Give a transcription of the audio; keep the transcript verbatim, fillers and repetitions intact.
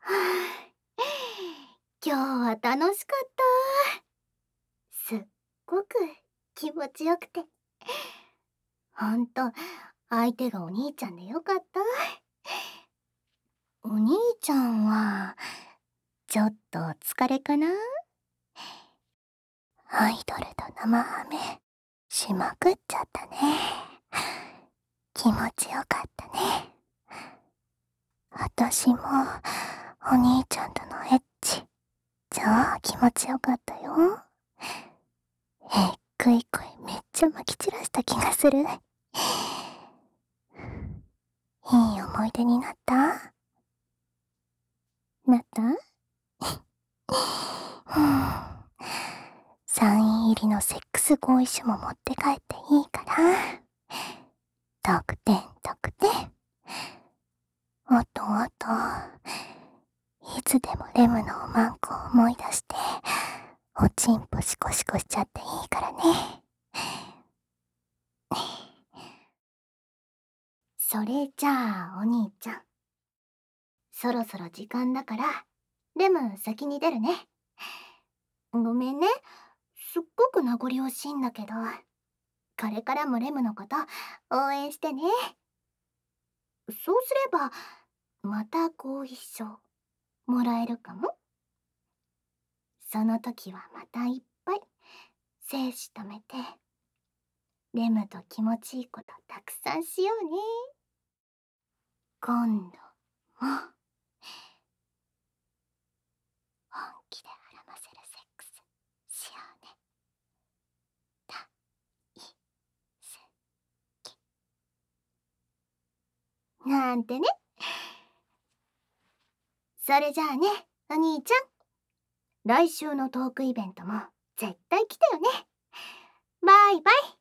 今日は楽しかった。すっごく気持ちよくて。ほんと、相手がお兄ちゃんでよかった。お兄ちゃんは、ちょっとお疲れかな？アイドルと生ハメ、しまくっちゃったね。気持ちよかったね。あたしも、お兄ちゃんとのエッチ、超気持ちよかったよ。えっくい声めっちゃ撒き散らした気がする。いい思い出になった？なった？うん。サイン入りのセックス合意書も持って帰っていいから。得点得点。あとあと、いつでもレムのおまんこを思い出して、おちんぽシコシコしちゃっていいからね。それじゃあ、お兄ちゃん。そろそろ時間だから、レム先に出るね。ごめんね。すっごく名残惜しいんだけど。これからもレムのこと応援してね。そうすれば、また合意書もらえるかも。その時はまたいっぱい精子貯めて、レムと気持ちいいことたくさんしようね。今度も、本気で孕ませるセックスしようね。だ、い、す、き。なんてね。それじゃあね、お兄ちゃん。来週のトークイベントも絶対来てよね。バイバイ。